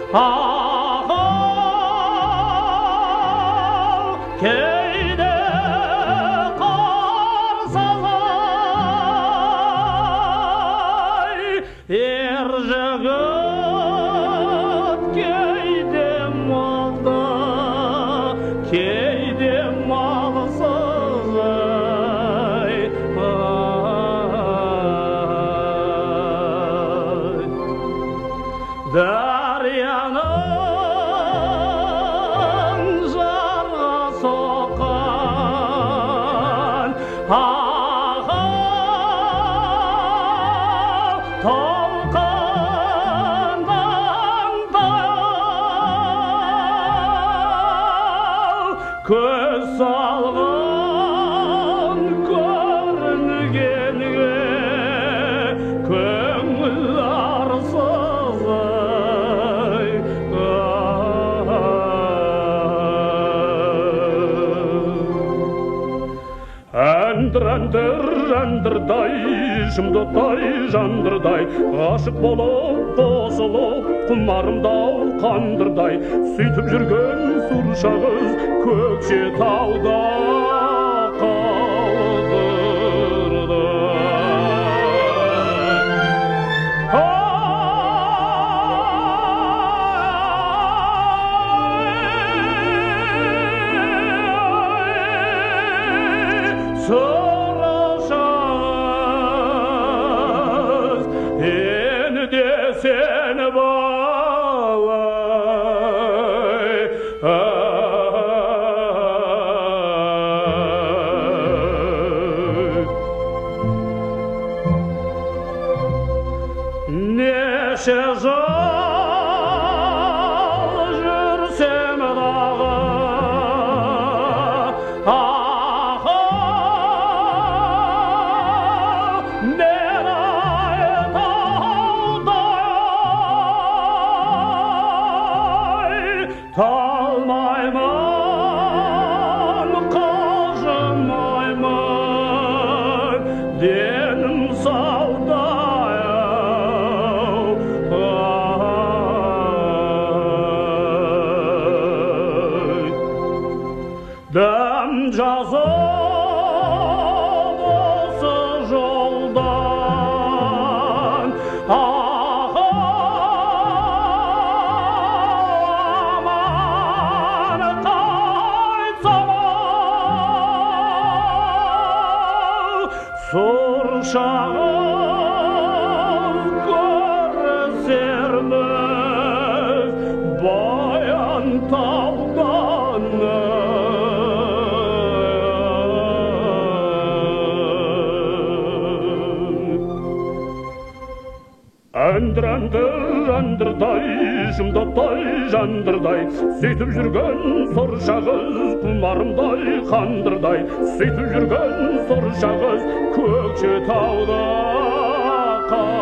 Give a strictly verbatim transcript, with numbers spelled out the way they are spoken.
ағыл кейде қарсылай ер жігіт кейде малда кейде малсыз ай дарияның жарға соққан ағыл толқыныңдай көз салғын көрінгенге көңіл арсыз ай әндір-әндір әндірдай шымдыдай жандырдай ғашық болып қосылып құмарымдау қандырдай сөйтіп жүрген сұрша қыз Көкшетауда қалдырды. Сұрашыз енді сені балай неше жыл жүрсем дағы талмаймын қажымаймын денім саудай дәм жазып осы жолдан Сұршағыз көрісерміз Баянтаудан әндір-әндір әндірдай шымдаттай жандырдай сөйтіп жүрген сұршағыз құмарымдай қандырдай сөйтіп жүрген сұршағыз Көкшетауда